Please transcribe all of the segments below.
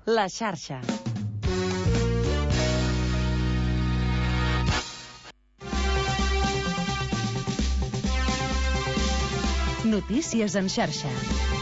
La xarxa. Notícies en xarxa.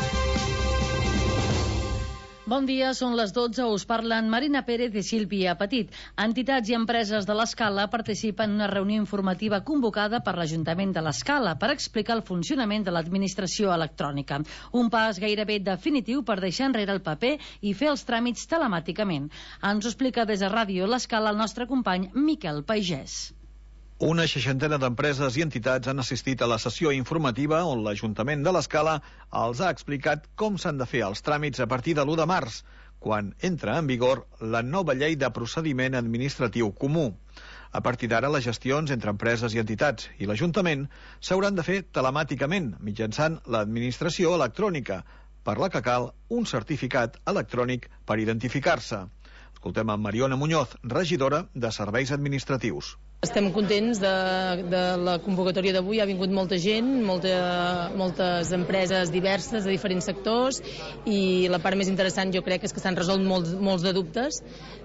Bon dia, són les 12, us parlen Marina Pérez i Sílvia Petit. Entitats i empreses de l'Escala participen en una reunió informativa convocada per l'Ajuntament de l'Escala per explicar el funcionament de l'administració electrònica. Un pas gairebé definitiu per deixar enrere el paper i fer els tràmits telemàticament. Ens ho explica des de Ràdio l'Escala el nostre company Miquel Paigès. Una 60 d'empreses i entitats han assistit a la sessió informativa on l'Ajuntament de l'Escala els ha explicat com s'han de fer els tràmits a partir de l'1 de març, quan entra en vigor la nova llei de procediment administratiu comú. A partir d'ara, les gestions entre empreses i entitats i l'Ajuntament s'hauran de fer telemàticament, mitjançant l'administració electrònica, per la que cal un certificat electrònic per identificar-se. Escoltem a Mariona Muñoz, regidora de Serveis Administratius. Estem contents de la convocatòria d'avui, ha vingut molta gent, moltes empreses diverses de diferents sectors, i la part més interessant jo crec és que s'han resolt molts de dubtes,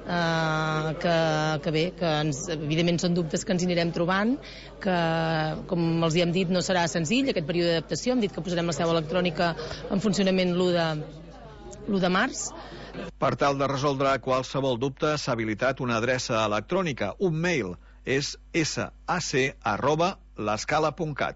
que bé, que evidentment són dubtes que ens anirem trobant, que com els hi hem dit no serà senzill aquest període d'adaptació, hem dit que posarem la seu electrònica en funcionament l'1 de març. Per tal de resoldre qualsevol dubte s'ha habilitat una adreça electrònica, un mail, és sac@l'escala.cat.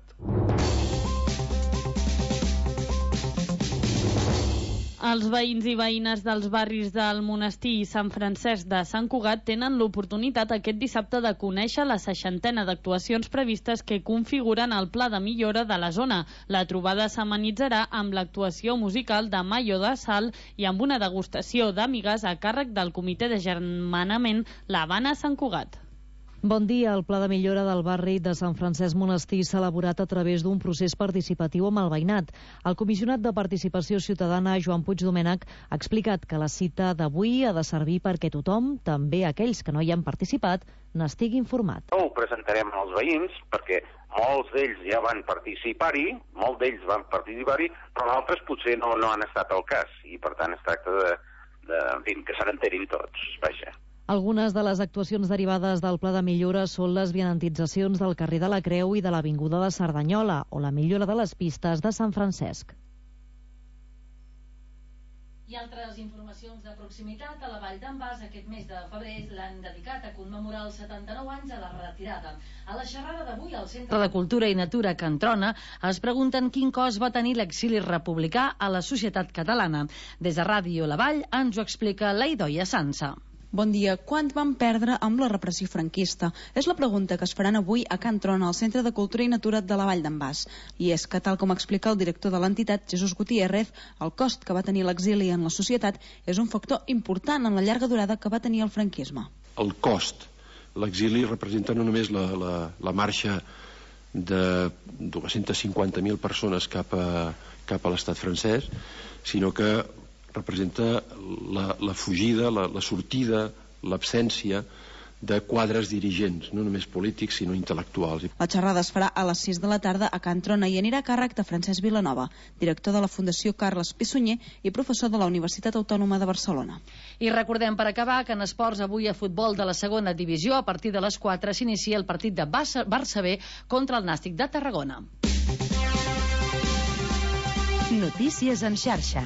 Els veïns i veïnes dels barris del Monestir i Sant Francesc de Sant Cugat tenen l'oportunitat aquest dissabte de conèixer la 60a d'actuacions previstes que configuren el pla de millora de la zona. La trobada s'amenitzarà amb l'actuació musical de Mayo de Sal i amb una degustació d'amigues a càrrec del Comitè d'Agermanament l'Havana Sant Cugat. Bon dia. El pla de millora del barri de Sant Francesc Monestir s'ha elaborat a través d'un procés participatiu amb el veïnat. El comissionat de Participació Ciutadana, Joan Puig Domènech, ha explicat que la cita d'avui ha de servir perquè tothom, també aquells que no hi han participat, n'estigui informat. Ho presentarem als veïns perquè molts d'ells ja van participar-hi, però altres potser no han estat al cas, i per tant es tracta que se n'enterin tots, vaja. Algunes de les actuacions derivades del pla de millora són les vianantitzacions del carrer de la Creu i de l'Avinguda de Cerdanyola o la millora de les pistes de Sant Francesc. I altres informacions de proximitat. A la Vall d'en Bas aquest mes de febrer l'han dedicat a commemorar els 79 anys de la retirada. A la xerrada d'avui al Centre de Cultura i Natura Can Trona es pregunten quin cost va tenir l'exili republicà a la societat catalana. Des de Ràdio La Vall ens ho explica la Idoia Sansa. Bon dia. Quant van perdre amb la repressió franquista? És la pregunta que es faran avui a Can Trona, al Centre de Cultura i Natura de la Vall d'en Bas. I és que, tal com explica el director de l'entitat, Jesús Gutiérrez, el cost que va tenir l'exili en la societat és un factor important en la llarga durada que va tenir el franquisme. El cost. L'exili representa no només la marxa de 250.000 persones cap a l'estat francès, sinó que representa la fugida, la sortida, l'absència de quadres dirigents, no només polítics, sinó intel·lectuals. La xerrada es farà a les 6 de la tarda a Can Trona i anirà a càrrec de Francesc Vilanova, director de la Fundació Carles Pissunyer i professor de la Universitat Autònoma de Barcelona. I recordem, per acabar, que en esports avui a futbol de la segona divisió, a partir de les 4 s'inicia el partit de Barça B contra el Nàstic de Tarragona. Notícies en xarxa.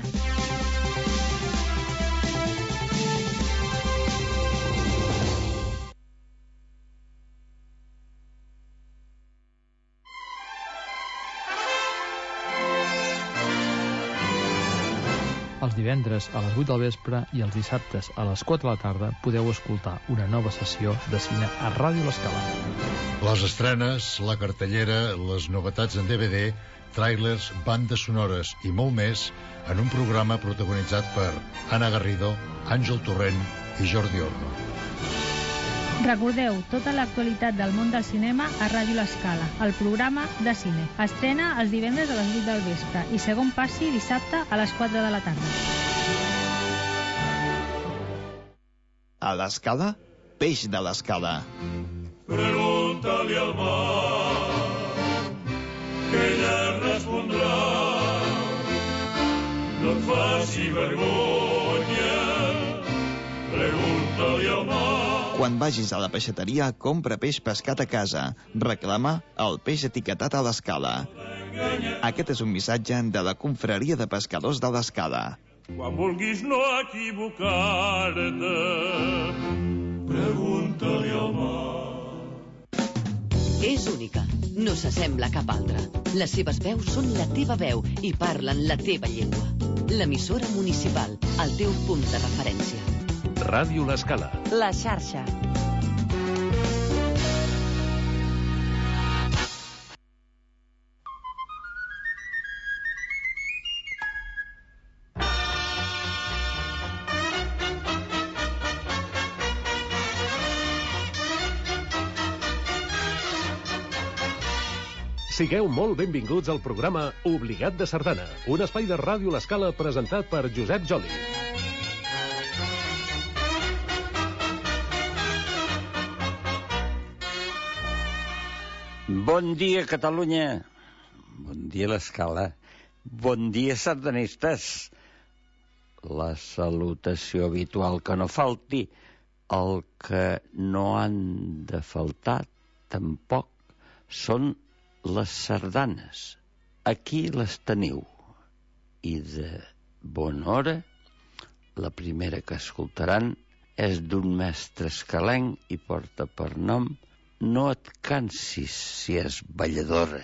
Els divendres a les 8 del vespre i els dissabtes a les 4 de la tarda podeu escoltar una nova sessió de cine a Ràdio l'Escala. Les estrenes, la cartellera, les novetats en DVD, tràilers, bandes sonores i molt més en un programa protagonitzat per Anna Garrido, Àngel Torrent i Jordi Orno. Recordeu tota l'actualitat del món del cinema a Ràdio l'Escala, el programa de cine. Estrena els divendres a les 8 del vespre i segon passi dissabte a les 4 de la tarda. A l'Escala, peix de l'Escala. Pregunta-li al mar, que ella respondrà. No et faci vergonya, Quan vagis a la peixateria, compra peix pescat a casa. Reclama el peix etiquetat a l'Escala. Aquest és un missatge de la Confraria de Pescadors de l'Escala. Quan vulguis no equivocar-te, pregunta-li al mar. És única, no s'assembla a cap altra. Les seves veus són la teva veu i parlen la teva llengua. L'emissora municipal, el teu punt de referència. Ràdio L'Escala. La xarxa. Sigueu molt benvinguts al programa Obligat de Sardana, un espai de Ràdio L'Escala presentat per Josep Joli. Bon dia, Catalunya. Bon dia, l'Escala. Bon dia, sardanistes. La salutació habitual que no falti. El que no han de faltar, tampoc, són les sardanes. Aquí les teniu. I de bona hora, la primera que escoltaran és d'un mestre escalenc i porta per nom No et cansis si és balladora.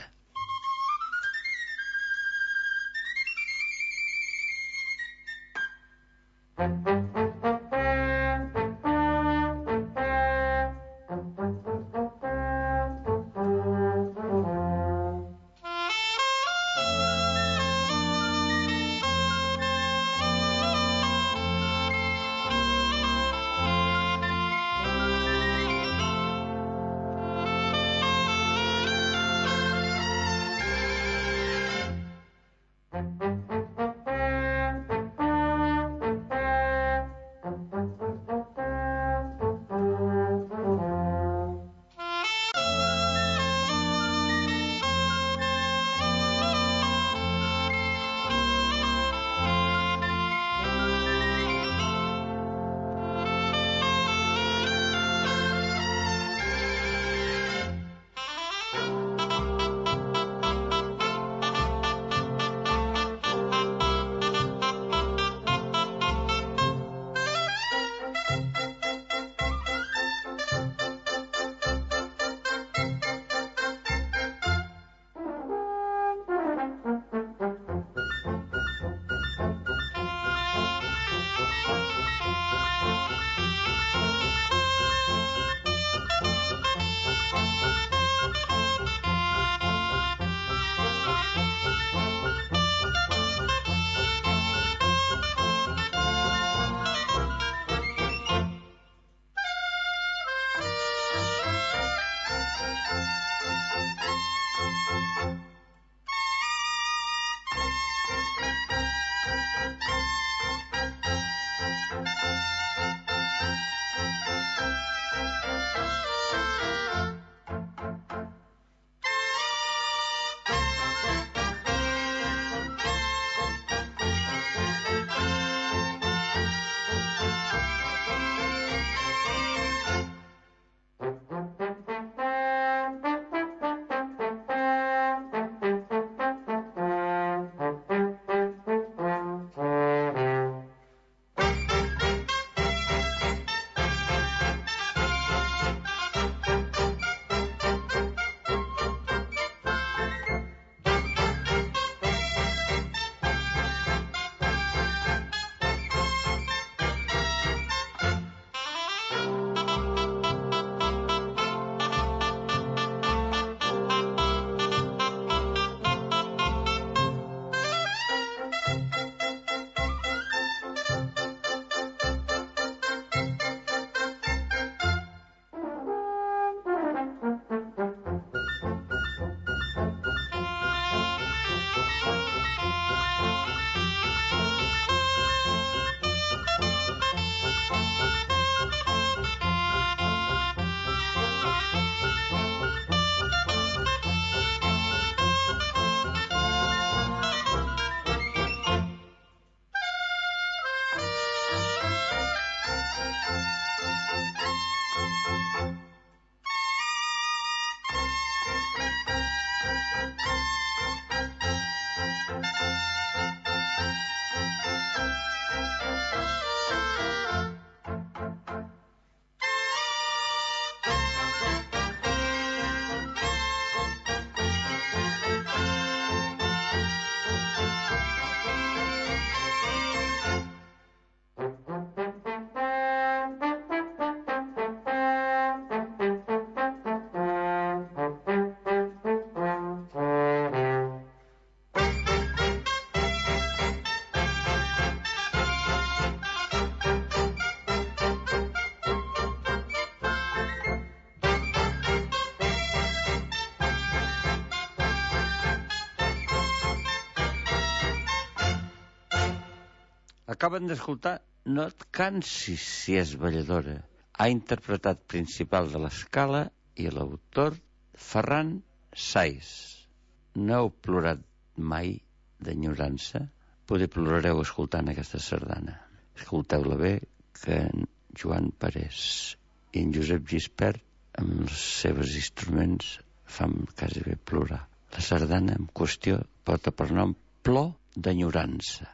Acaben d'escoltar No et cansis si és balladora. Ha interpretat principal de l'Escala i l'autor Ferran Saiz. No heu plorat mai d'enyorança? Potser plorareu escoltant aquesta sardana. Escolteu-la bé, que en Joan Parés i en Josep Gispert amb els seus instruments fan quasi bé plorar. La sardana en qüestió porta per nom Plor d'enyorança.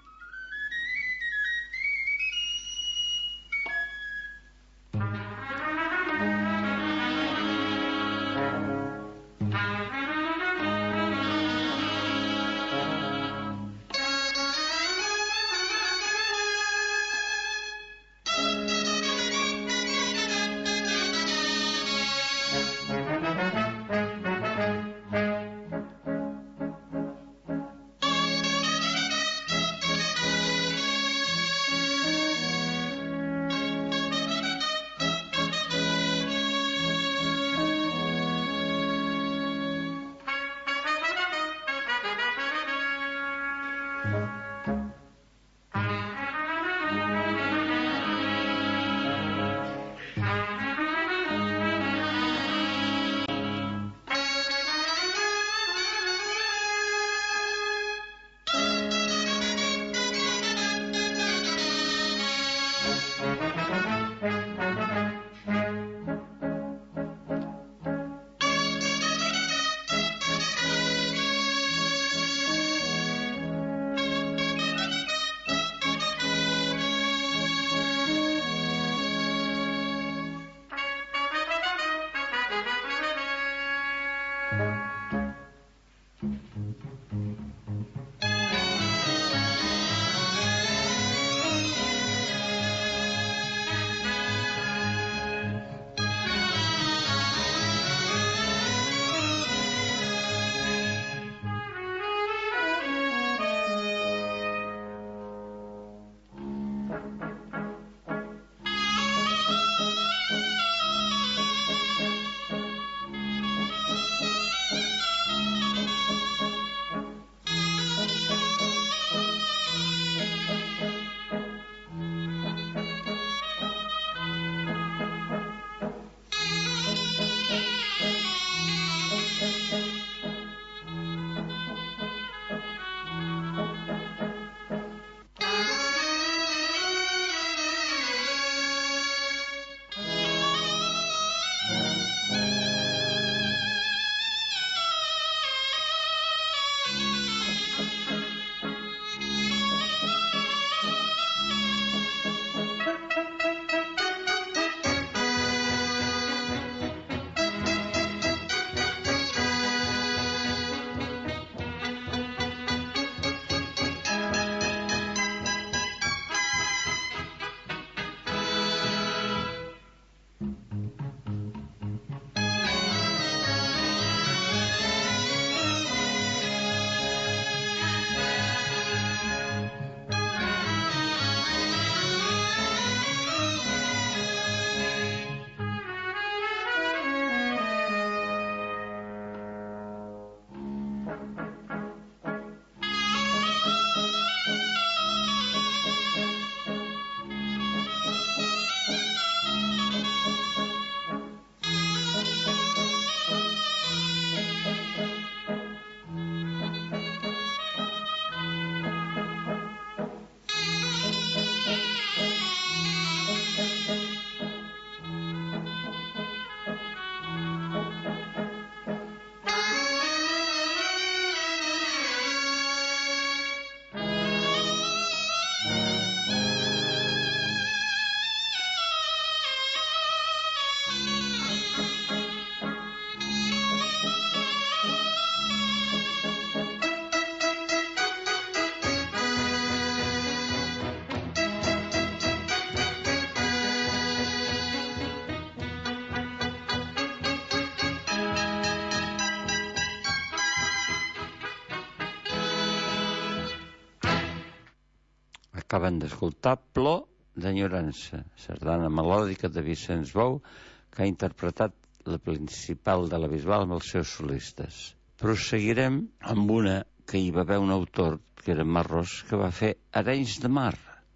Acaben d'escoltar Plor d'enyorança, sardana melòdica de Vicenç Bou, que ha interpretat la principal de la Bisbal amb els seus solistes. Proseguirem amb una que hi va haver un autor, que era Marros, que va fer Arenys de Mar,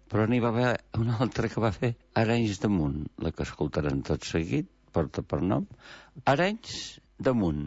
però n'hi va haver una altra que va fer Arenys damunt, la que escoltaran tot seguit, porta per nom, Arenys damunt.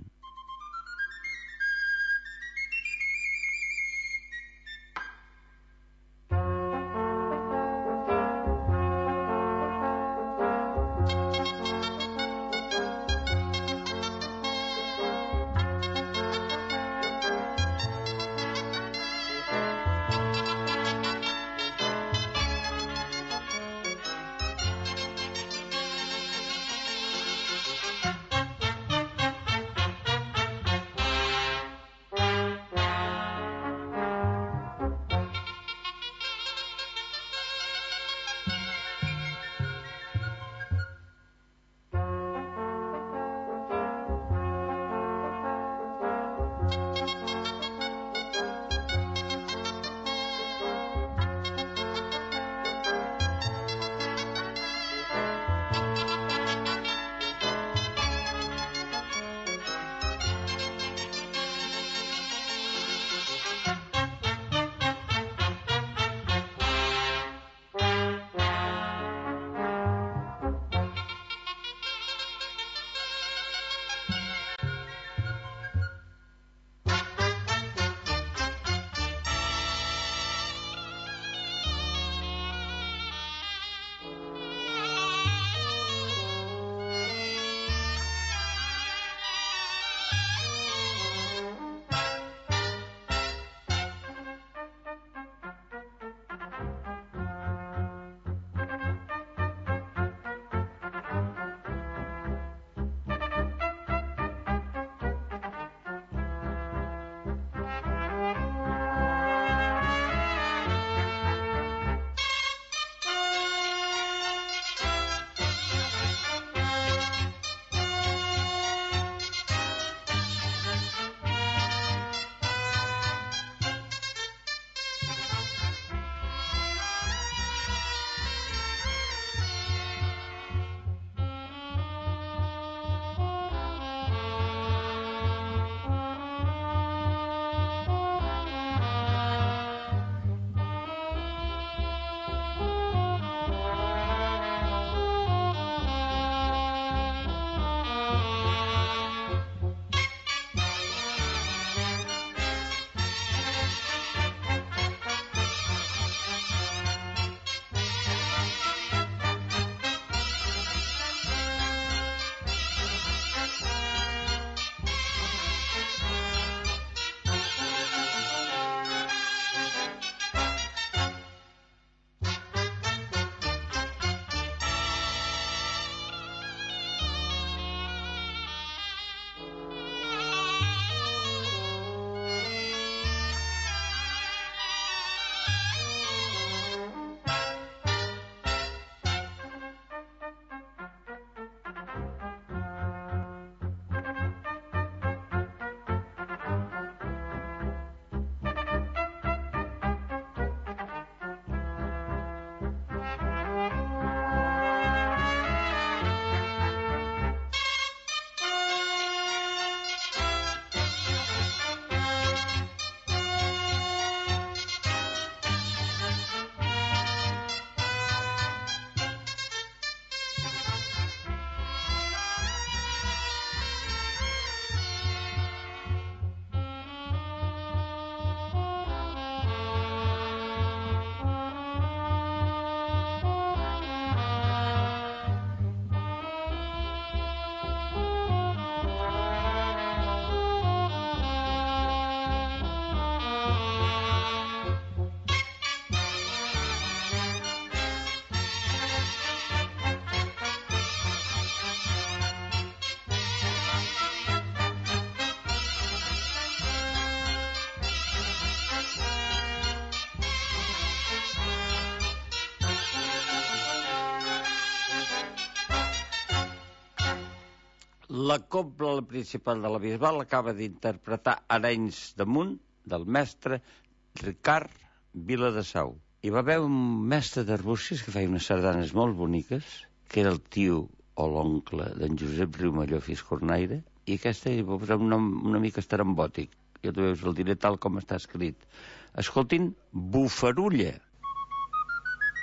La cobla principal de la Bisbal acaba d'interpretar Arenys damunt del mestre Ricard Viladesau. Hi va haver un mestre d'Arbúcies que feia unes sardanes molt boniques, que era el tio o l'oncle d'en Josep Riumelló Fiscornaire, i aquesta hi va posar un nom una mica estrambòtic. Ja t'ho veus, el diré tal com està escrit. Escoltin, Bufarulla.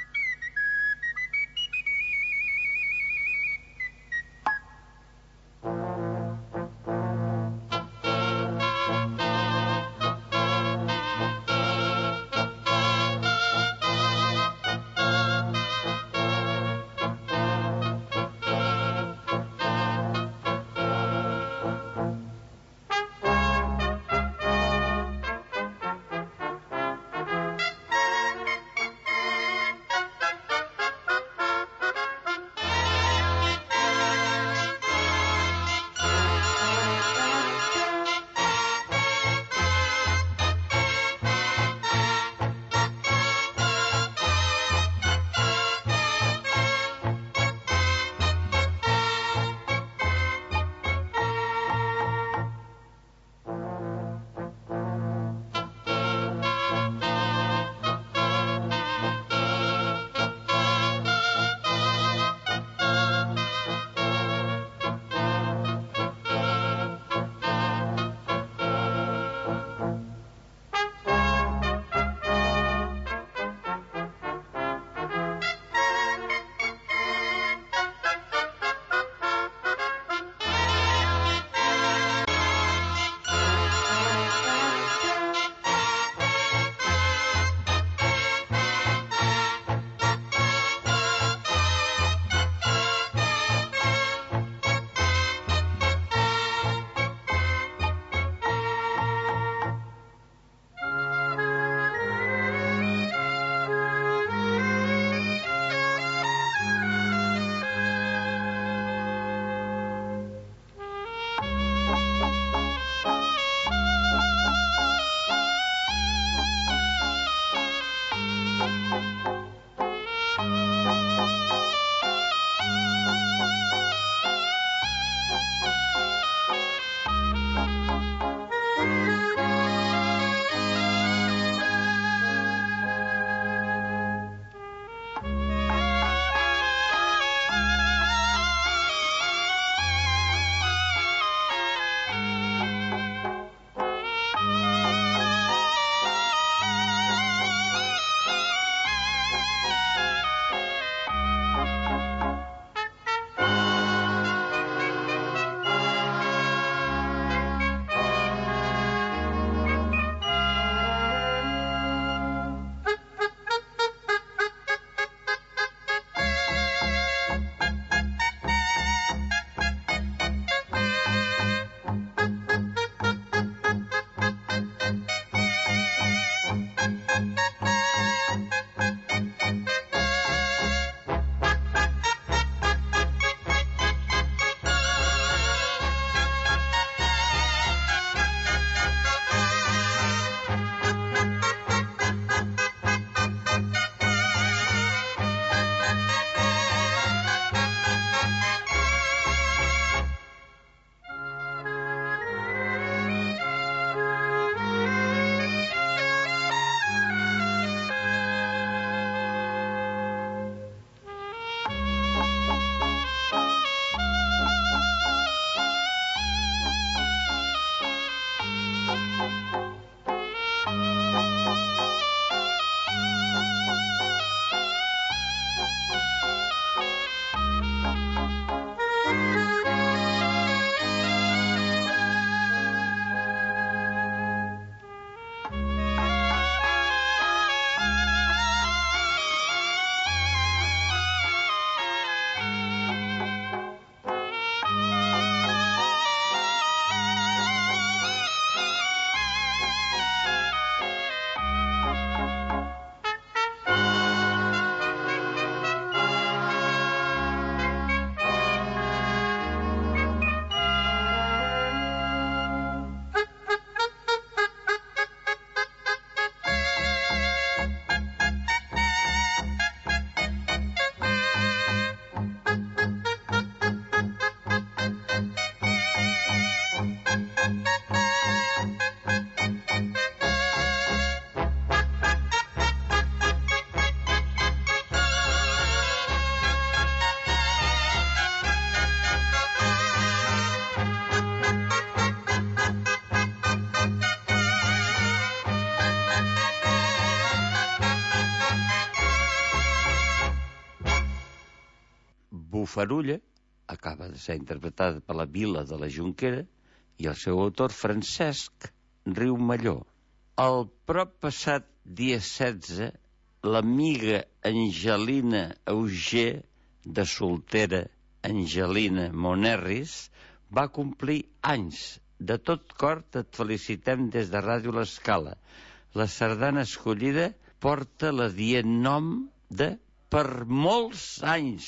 Bufarulla acaba de ser interpretada per la Vila de la Jonquera i el seu autor Francesc Riumelló. El proppassat dia 16, l'amiga Angelina Auger, de soltera Angelina Monerris, va complir anys. De tot cor et felicitem des de Ràdio L'Escala. La sardana escollida porta l'adient nom de Per molts anys.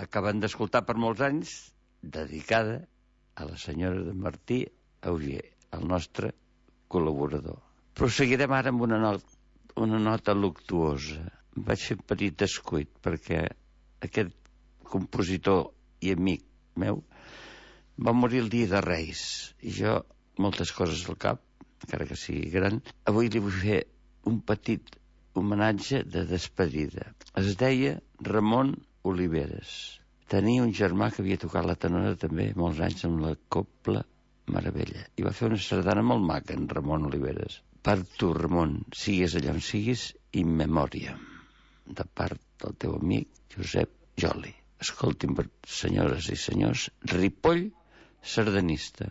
acaben d'escoltar per molts anys, dedicada a la senyora de Martí Auger, el nostre col·laborador. Proseguirem ara amb una nota luctuosa. Vaig fer un petit descuit perquè aquest compositor i amic meu va morir el dia de Reis i jo, moltes coses al cap, encara que sigui gran, avui li vull fer un petit homenatge de despedida. Es deia Ramon Oliveres. Tenia un germà que havia tocat la tenora també molts anys amb la Copla Meravella i va fer una sardana molt maca, en Ramon Oliveres. Per tu, Ramon, sigues allà on siguis, in memòria, de part del teu amic Josep Joli. Escoltin, senyores i senyors, Ripoll sardanista.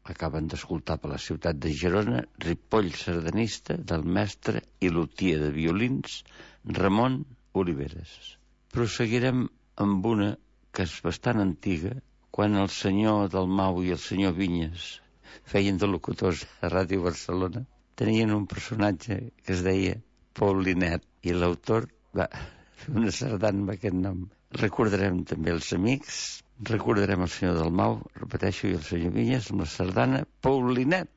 acaben d'escoltar per la ciutat de Girona, Ripoll sardanista del mestre i lutier de violins Ramon Oliveres. Proseguirem amb una que és bastant antiga, quan el senyor Dalmau i el senyor Vinyes feien de locutors a Ràdio Barcelona, tenien un personatge que es deia Paulinet, i l'autor va fer una sardana amb aquest nom. Recordarem també els amics, recordarem el senyor Dalmau, repeteixo, i el senyor Vinyes amb la sardana Paulinet.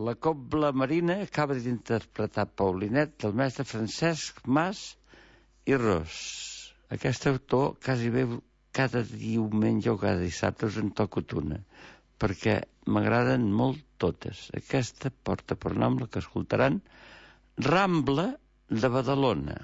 La cobla marina acaba d'interpretar Paulinet del mestre Francesc Mas i Ros. Aquest autor quasi bé cada diumenge o cada dissabte us en toco una, perquè m'agraden molt totes. Aquesta porta per nom la que escoltaran, Rambla de Badalona.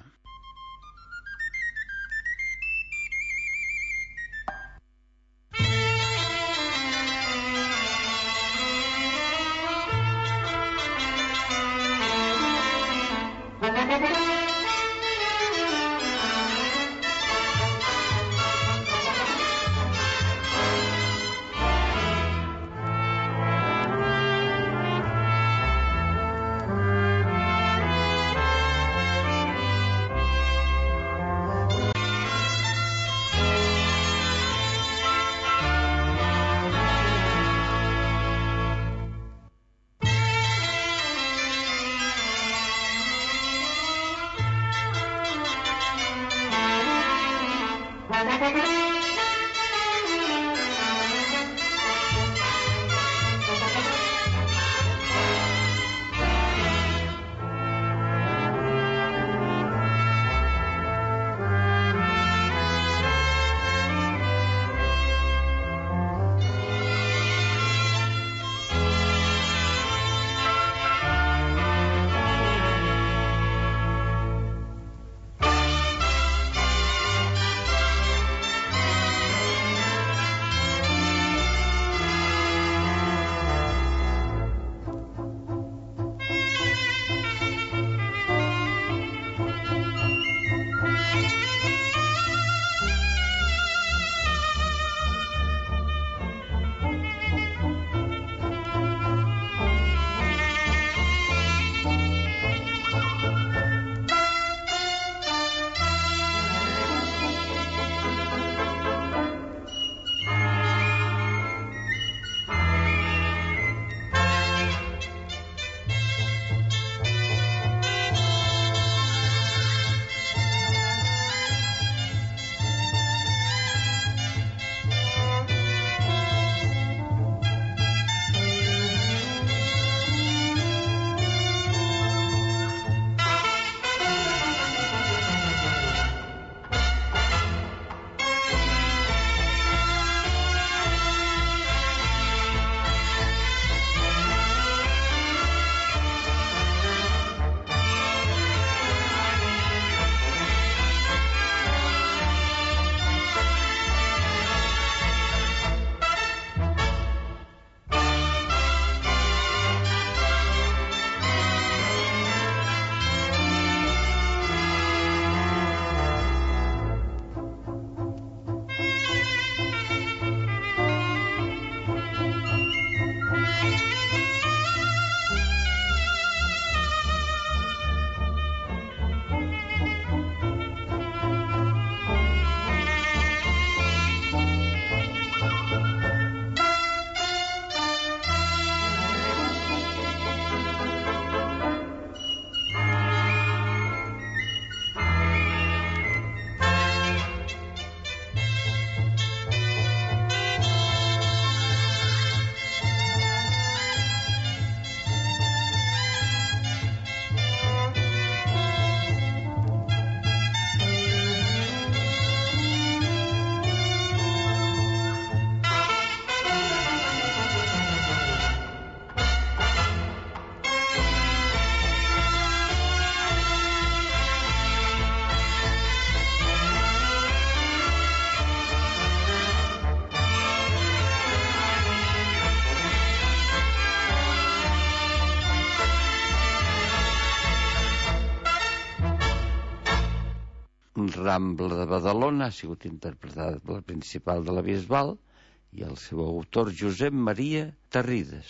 Rambla de Badalona ha sigut interpretada per la principal de la Bisbal i el seu autor Josep Maria Tarrides.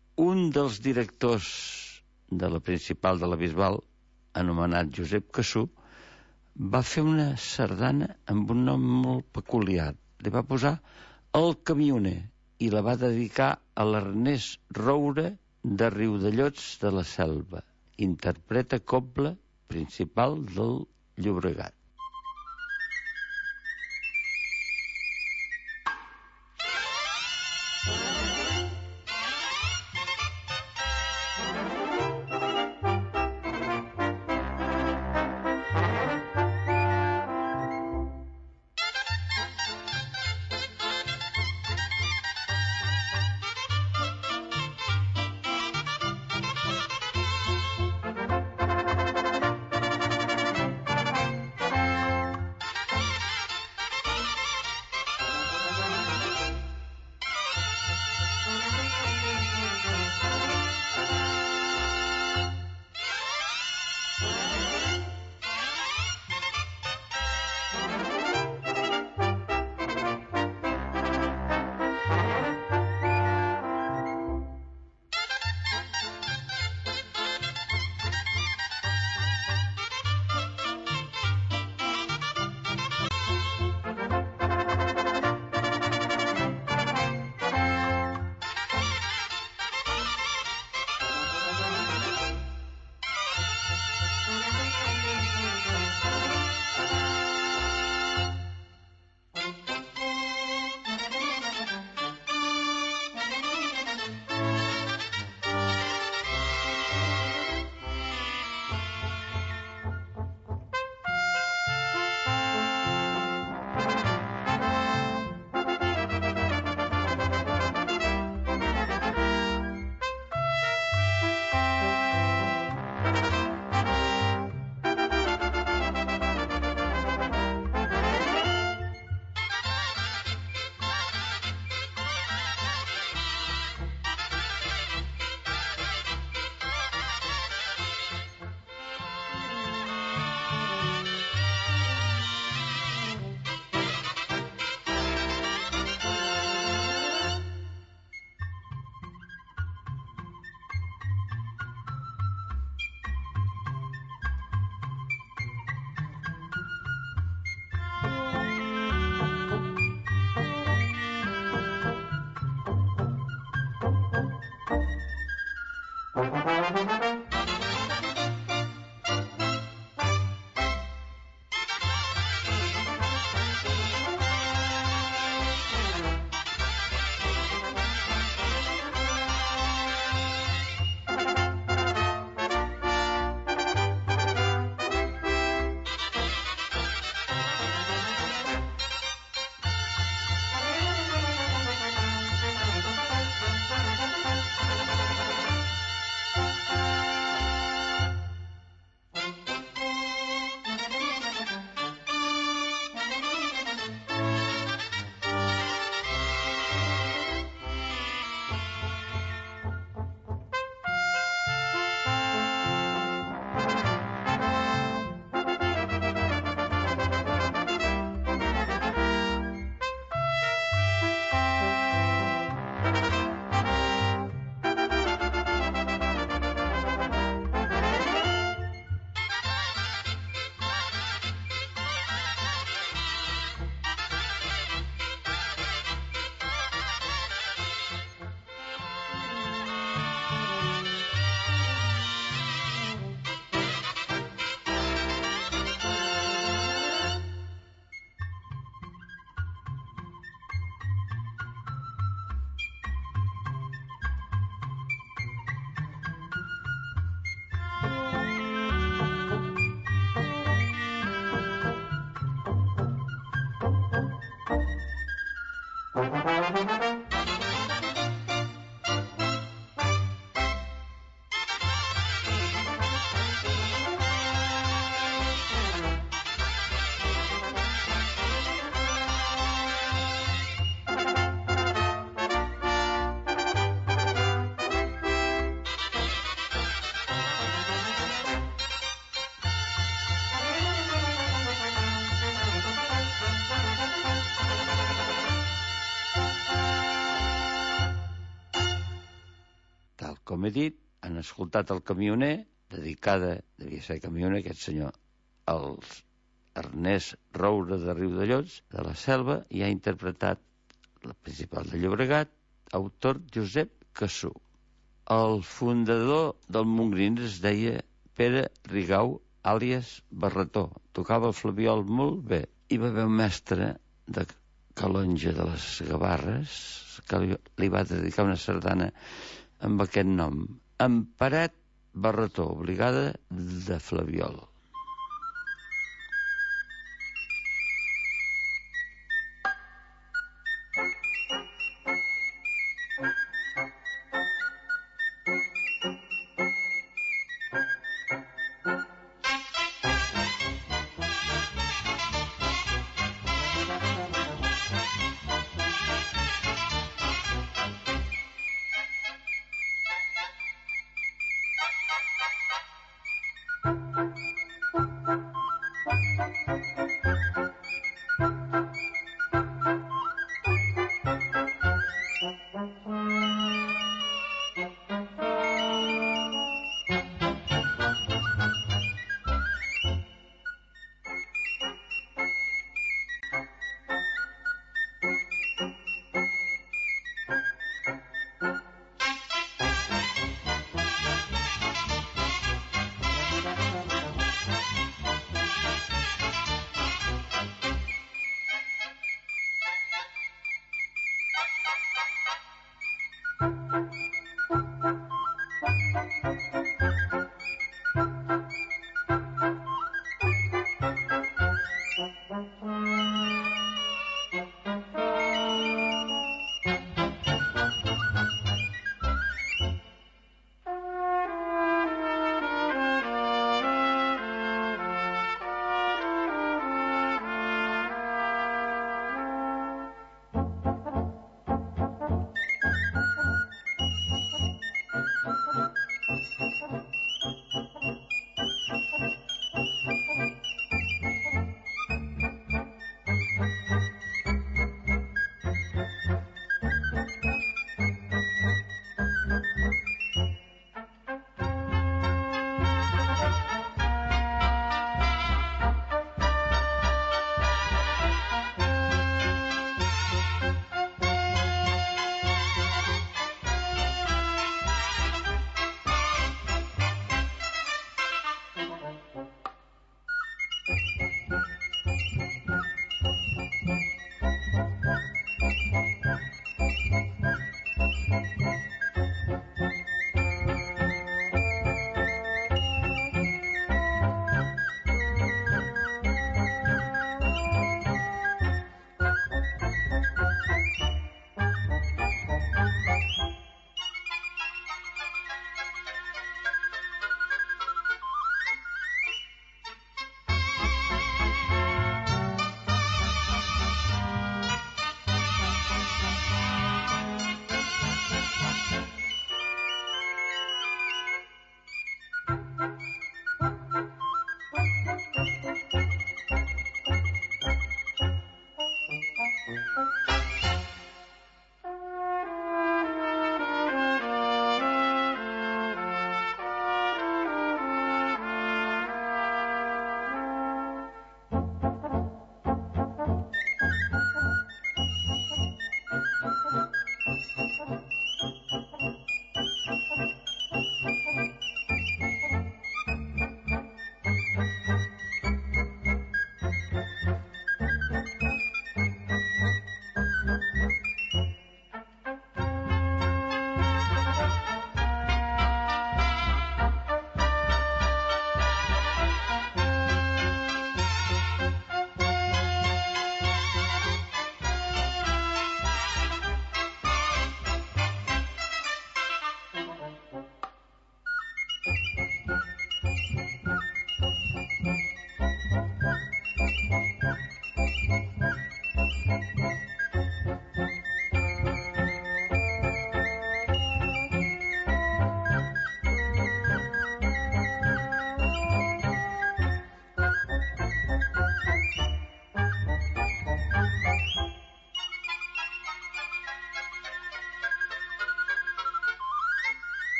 Un dels directors de la principal de la Bisbal, anomenat Josep Cassú, va fer una sardana amb un nom molt peculiar. Li va posar El Camioner i la va dedicar a l'Ernest Roure de Riudellots de la Selva. Interpreta cobla principal del Llobregat. Com he dit, han escoltat El camioner, dedicada, devia ser camioner, aquest senyor, al Ernest Roure de Riudellots, de la Selva, i ha interpretat la principal de Llobregat, autor Josep Cassú. El fundador del Montgrins es deia Pere Rigau, àlies Barretó. Tocava el flabiol molt bé. Hi va haver un mestre de Calonge de les Gavarres que li va dedicar una sardana amb aquest nom, Emparet Barretó, obligada de flabiol.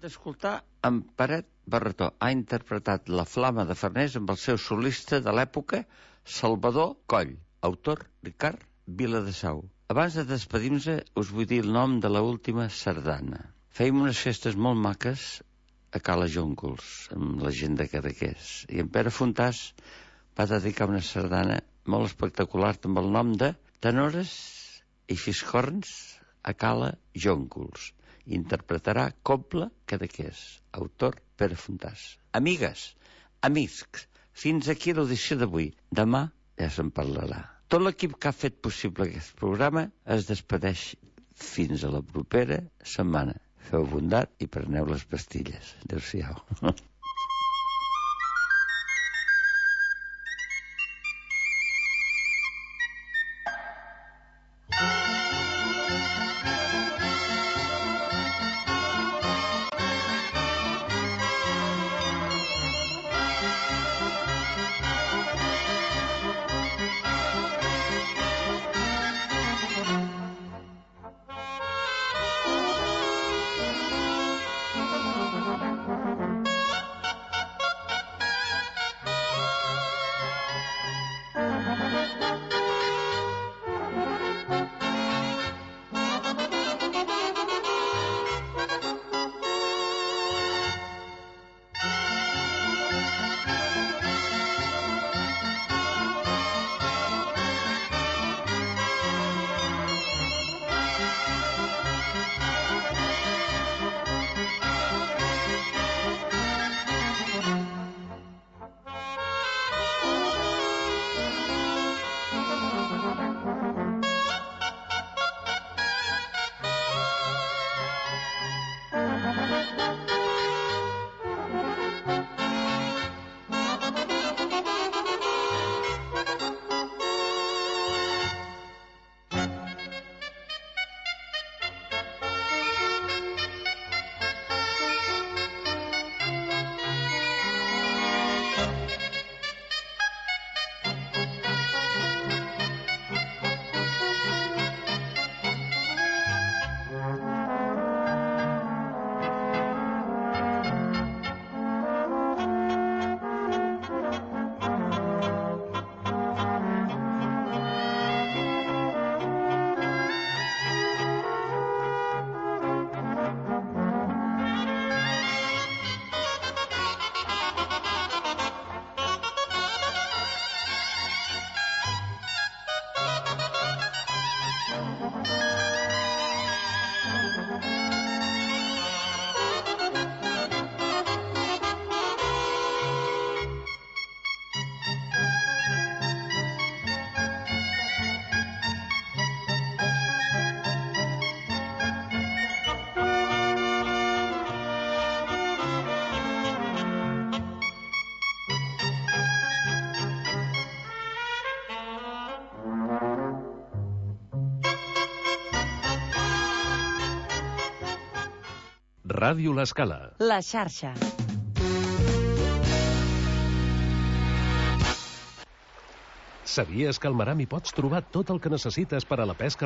d'escoltar en Peret Barretó. Ha interpretat La Flama de Farners amb el seu solista de l'època, Salvador Coll, autor Ricard Viladesau. Abans de despedir-nos, us vull dir el nom de l'última sardana. Fèiem unes festes molt maques a Cala Jóncols, amb la gent de Cadaqués. I en Pere Fontàs va dedicar una sardana molt espectacular amb el nom de Tenores i Fiscorns a Cala Jóncols. Interpretarà Cobla Cadaqués, autor Pere Fontàs. Amigues, amics, fins aquí l'audició d'avui. Demà ja se'n parlarà. Tot l'equip que ha fet possible aquest programa es despedeix fins a la propera setmana. Feu bondat i preneu les pastilles. Adéu-siau. Ràdio L'Escala. La xarxa. Sabies que al Maram hi pots trobar tot el que necessites per a la pesca